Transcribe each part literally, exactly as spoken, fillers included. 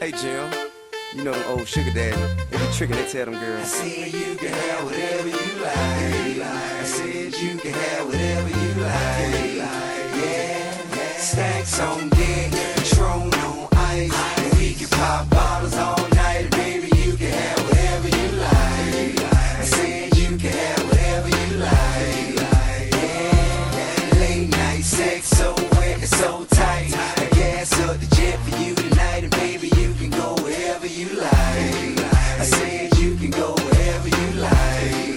Hey Jim, you know them old sugar daddy. They be tricking, they tell them girls. I said you can have whatever you like. I said you can have whatever you like. Yeah, stacks on deck, Patron on ice, and we can pop bottles all night. Baby, you can have whatever you like. I said you can have whatever you like. Yeah, late night sex so wet and so tight. I gas up the jet for you tonight, and baby, you can go wherever you like. I said you can go wherever you like.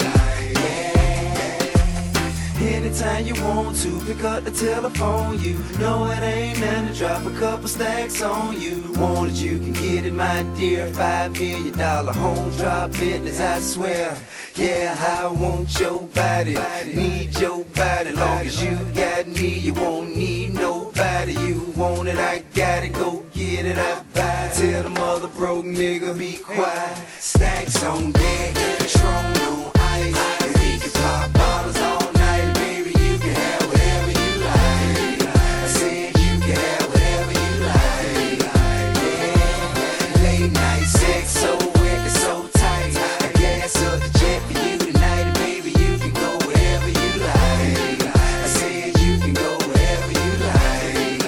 Yeah. Anytime you want to, pick up the telephone. You know it ain't nothing to drop a couple stacks on you. Want it, you can get it, my dear. Five million dollar home drop business, I swear. Yeah, I want your body, need your body. Long as you got me, you won't need nobody. You want it, I got it, go get it, I buy it. Tell the mother broke nigga be quiet. Stacks on deck, Patron on ice, and we can pop bottles all night. Baby, you can have whatever you like. I said you can have whatever you like. Yeah, late night sex so wet and so tight. I gas up the jet for you tonight, and baby, you can go wherever you like. I said you can go wherever you like.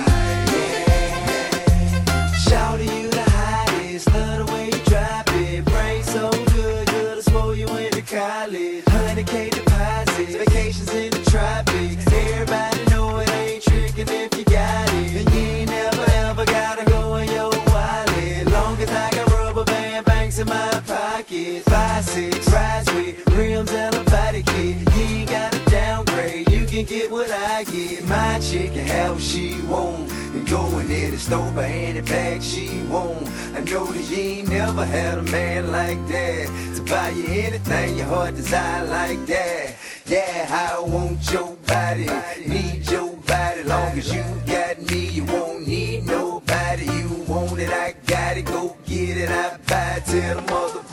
Yeah, shout you the hottest, love the way you drop it. Brain so good, good to spoil you into college. one hundred K deposits, vacations in the tropics. Everybody know it ain't tricking if you got it. And you ain't never ever gotta go in your wallet. Long as I got rubber band banks in my pocket. Five, six, rides with rims and a body kit. You ain't gotta downgrade, you can get what I get. My chick can have what she want, and go in there to store by any bag she want. I know that you ain't never had a man like that to buy you anything your heart desire like that. Yeah, I want your body, need your body. Long as you got me, you won't need nobody. You want it, I got it, go get it, I buy it. Tell the mother